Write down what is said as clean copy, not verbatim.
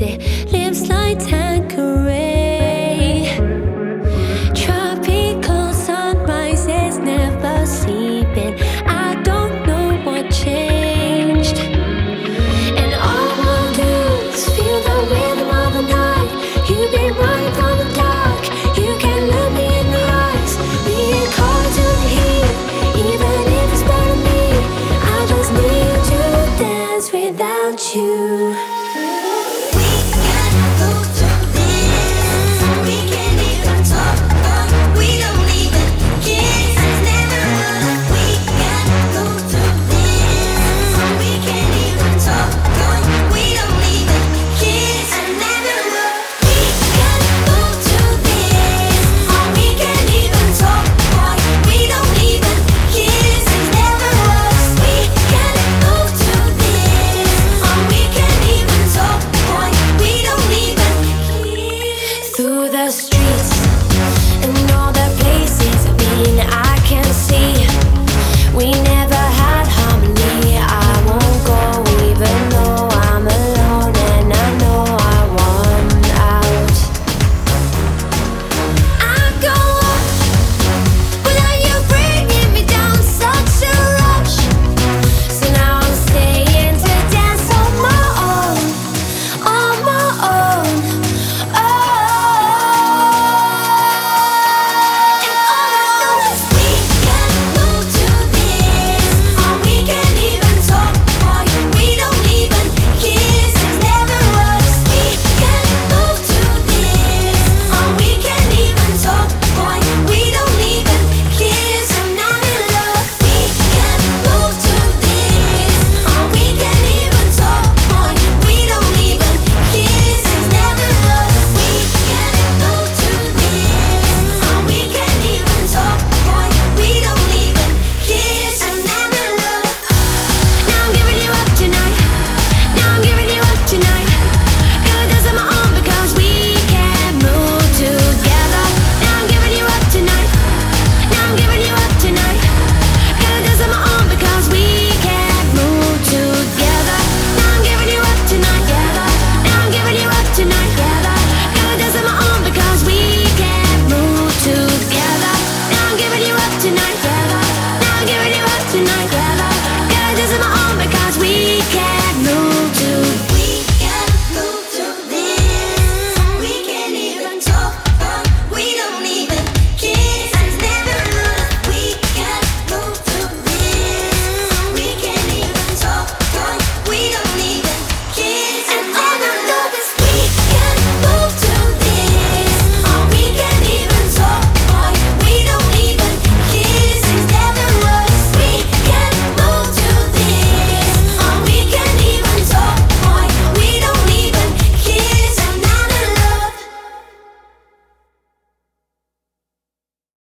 rosy, lips like Tanqueray. Tropical sunrises, never sleeping. I don't know what changed. And all I wanna do is feel the rhythm of the night. You've been running from the dark. You can look me in the eyes. Being caught to the heat, even if it's burning me. I just need to dance without you.